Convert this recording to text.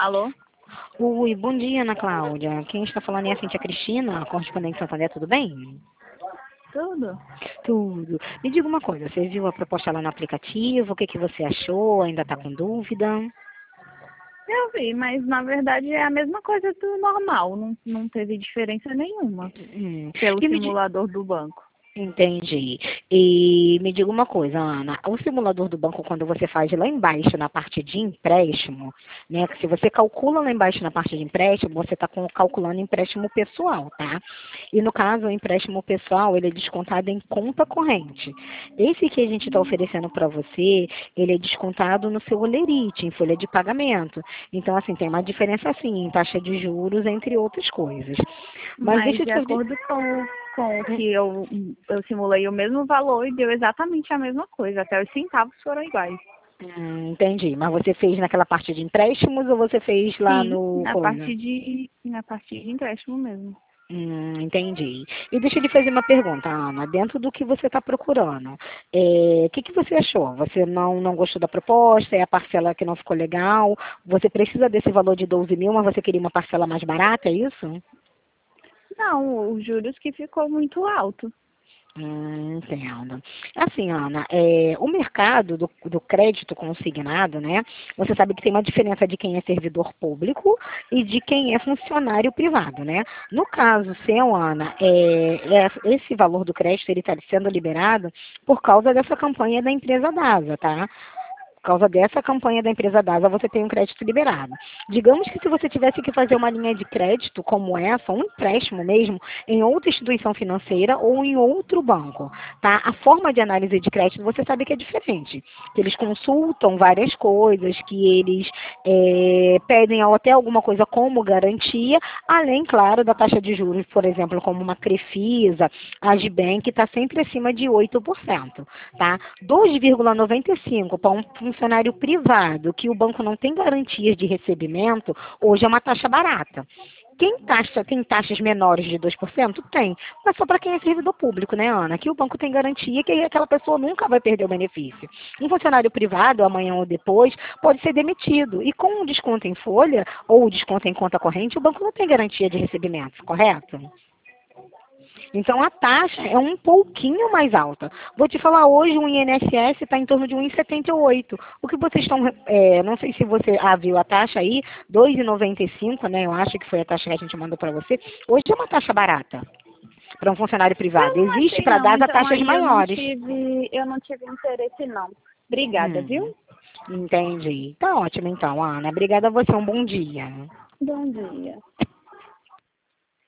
Alô? Oi, bom dia, Ana Cláudia. Quem está falando é a Cintia Cristina, correspondente Santander, tudo bem? Tudo? Tudo. Me diga uma coisa, você viu a proposta lá no aplicativo? O que você achou? Ainda está com dúvida? Eu vi, mas na verdade é a mesma coisa do normal, não teve diferença nenhuma pelo E simulador do banco. Entendi. E me diga uma coisa, Ana, o simulador do banco, quando você faz lá embaixo na parte de empréstimo, né? Que se você calcula lá embaixo na parte de empréstimo, você está calculando empréstimo pessoal, tá? E no caso, o empréstimo pessoal, ele é descontado em conta corrente. Esse que a gente está oferecendo para você, ele é descontado no seu olerite, em folha de pagamento. Então, assim, tem uma diferença assim, em taxa de juros, entre outras coisas. Mas Mas deixa eu de te fazer. acordo com o que eu simulei o mesmo valor e deu exatamente a mesma coisa, até os centavos foram iguais. Entendi. Mas você fez naquela parte de empréstimos ou você fez lá Sim, no coisa? na parte de empréstimo mesmo. Entendi. E deixa eu lhe fazer uma pergunta, Ana. Dentro do que você está procurando, o que você achou? Você não gostou da proposta? É a parcela que não ficou legal? Você precisa desse valor de 12 mil, mas você queria uma parcela mais barata, é isso? Não, os juros que ficou muito alto. Entendo. Assim, Ana, o mercado do crédito consignado, né? Você sabe que tem uma diferença de quem é servidor público e de quem é funcionário privado, né? No caso seu, Ana, esse valor do crédito ele está sendo liberado por causa dessa campanha da empresa DASA, tá? Por causa dessa campanha da empresa DASA, você tem um crédito liberado. Digamos que se você tivesse que fazer uma linha de crédito como essa, um empréstimo mesmo, em outra instituição financeira ou em outro banco, tá? A forma de análise de crédito você sabe que é diferente. Que eles consultam várias coisas, que eles pedem até alguma coisa como garantia, além, claro, da taxa de juros, por exemplo, como uma Crefisa, a Agibank, que está sempre acima de 8%, tá? 2,95 para um funcionário privado, que o banco não tem garantias de recebimento, hoje é uma taxa barata. Tem taxas menores de 2%? Tem. Mas só para quem é servidor público, né, Ana? Que o banco tem garantia que aquela pessoa nunca vai perder o benefício. Um funcionário privado, amanhã ou depois, pode ser demitido. E com um desconto em folha ou desconto em conta corrente, o banco não tem garantia de recebimento, correto? Então a taxa é um pouquinho mais alta. Vou te falar, hoje o INSS está em torno de 1,78. O que vocês estão, não sei se você viu a taxa aí, 2,95, né? Eu acho que foi a taxa que a gente mandou para você. Hoje é uma taxa barata para um funcionário privado. Eu não Existe achei para não, DASA então taxas aí maiores. eu não tive interesse não. Obrigada, Hum, viu? entendi. Tá ótimo então, Ana. Obrigada a você. Um bom dia. Bom dia.